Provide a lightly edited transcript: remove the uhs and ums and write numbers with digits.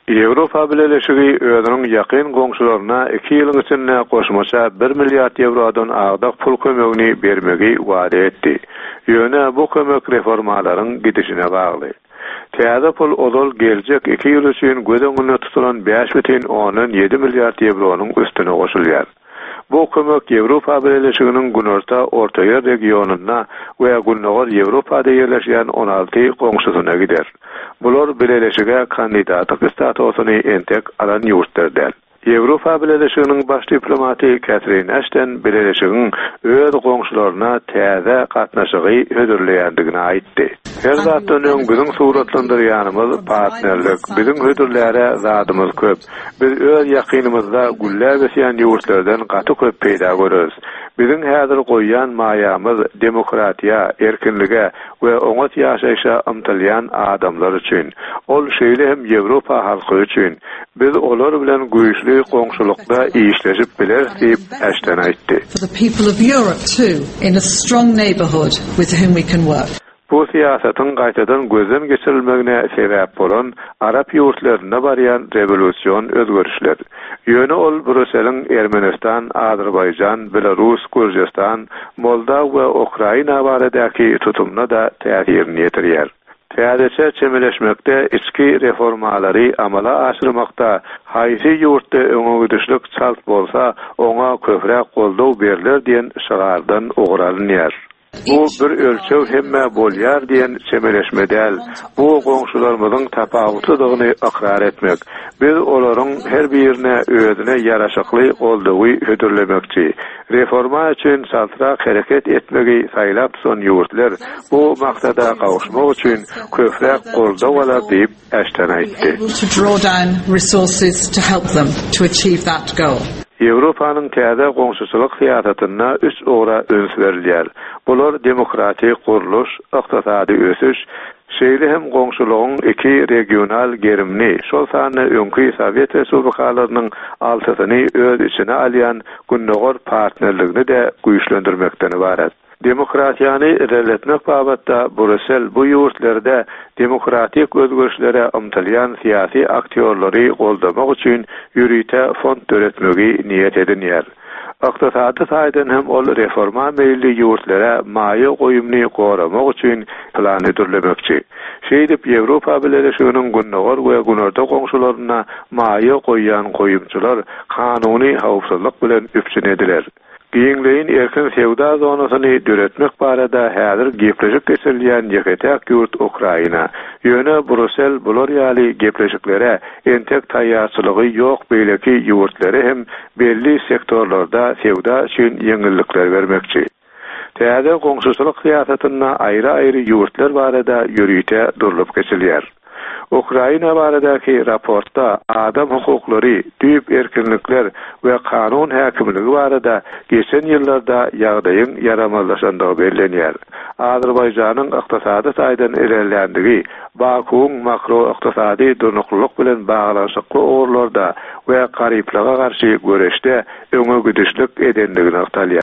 Ýewropa Birleşigi özüniň ýakyn goňşularyna 2 ýylyň içinde goşmaça 1 milliard eurodan agdak pul kömegini bermegi wada etdi. Ýöne bu kömek reformalaryň gidişine bagly. Täze pul odol geljek 2 ýyl üçin gödeňine tutulan 5,7 milliard euronyň üstüne goşulýar. Bu kömek Ýewropa Birleşiginiň günorta orta ýer regionuna we Günnogor Ýewropada ýerleşýän 16 goňşusyna gider. Bular Birleşige kandidatlyk statusyny entek alan ýurtlardan. Ýewropa Birleşiginiň baş diplomaty Catherine Ashton Birleşigiň öz goňşularyna täze gatnaşygy hödürleýändigini aýtdy. Her zatdan öň biziň suratlandyrýanymyz partnerlik, biziň hödürlere zadymyz köp. Biz öz ýakynymyzda güllä besýän ýurtlardan gaty köp peýda görüriz. Biziň häzir goýýan maýamyz demokratiýa, erkinlige we oňat ýaşaýşa ymtylýan adamlar üçin. Ol şeýle hem Ýewropa halky üçin. Biz olar bilen güýçli goňşulykda işleşip biler diýip Ashton aýtdy. For the people of Europe too, in a strong neighborhood with whom we can work. Bu siýasatyň gaýtadan gözden geçirilmegine sebäp bolan Arap ýurtlaryna barýan rewolýusiýon özgörüşler. Ýöne ol Brüsseliň Ermenistan, Azerbaýjan, Belarus, Gürjistan, Moldaw we Ukraina baradaky tutumuna da täsirini ýetirýär. Täzeçe çemeleşmekde içki reformalary amala aşyrmakda haýsy ýurtda öňe gidişlik çalt bolsa, oňa köpräk goldaw beriler diýen şagardan oguralynýar. Bu bir ölçew hemme bolýar diýen çemeleşmedäl. Bu goňşularymyzyň tapawutlygyny ikrar etmek. Biz olaryň her birine özüne ýaraşykly goldawy hödürlemekçi. Reforma üçin saltyrak hereket etmegi saýlap son ýurtlar bu maksada gawuşmak üçin köpräk goldaw alar diýip Ashton aýtdy. Ýewropanyň täze goňşuçylyk siýasatyna 3 ora öňs berilýär. Bular demokratik guruluş, ykdysady ösüş, şeýle hem goňşulygyň 2 regional gerimni, şol sany öňkü Sowet respublikalarynyň altysyny öz içine alýan Günnogor partnerligini de güýçlendirmekden ibaret. Demokratiýany ilerletmek babatda Brüssel bu ýurtlarda demokratik özgörüşlere ymtylýan syýasy aktýorlary goldamak üçin ýürüýte fond töretmegi niýet edinýär. Ykdysady saýdan hem ol reforma meýilli ýurtlara maýy goýumny goramak üçin plan edilmekçi. Şeýdip Ýewropa Birleşiginiň Günnogor we Günorta goňşularyna maýy goýýan goýumçylar kanuny hawpsuzlyk bilen üpçün ediler. Giňleýin erkin sewda zonasyny döretmek barada häzir gepleşik geçirilýän ýeketek ýurt Ukraina. Ýöne Brüssel bular ýaly gepleşiklere entek taýýarçylygy ýok beýleki ýurtlary hem belli sektorlarda sewda üçin ýeňillikler bermekçi. Täze goňşuçylyk siýasatyna aýry-aýry ýurtlar barada ýürüýte durulup geçilýär. Ukraina baradaky raportda adam hukuklary, düýüp erkinlikler we kanun häkimligi barada geçen ýyllarda ýagdaýyň yaramazlaşandygy bellenýär. Azerbaýjanyň ykdysady saýdan ilerlendigi, Bakuň makro ykdysady durnuklyk bilen baglanşykly orlarda we garyplyga garşy göreşde öňe gidişlik edendigini ýaýdylýar.